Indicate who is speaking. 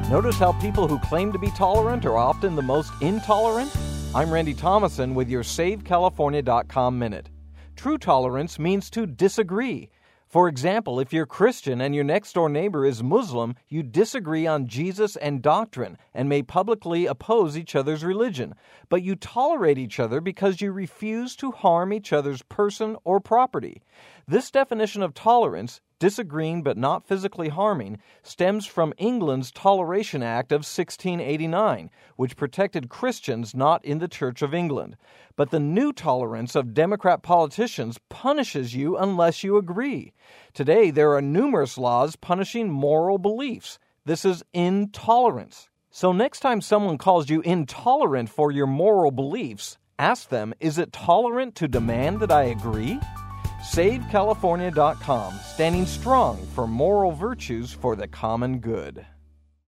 Speaker 1: Notice how people who claim to be tolerant are often the most intolerant? I'm Randy Thomason with your SaveCalifornia.com Minute. True tolerance means to disagree. For example, if you're Christian and your next-door neighbor is Muslim, you disagree on Jesus and doctrine and may publicly oppose each other's religion. But you tolerate each other because you refuse to harm each other's person or property. This definition of tolerance, disagreeing but not physically harming, stems from England's Toleration Act of 1689, which protected Christians not in the Church of England. But the new tolerance of Democrat politicians punishes you unless you agree. Today, there are numerous laws punishing moral beliefs. This is intolerance. So next time someone calls you intolerant for your moral beliefs, ask them, is it tolerant to demand that I agree? SaveCalifornia.com, standing strong for moral virtues for the common good.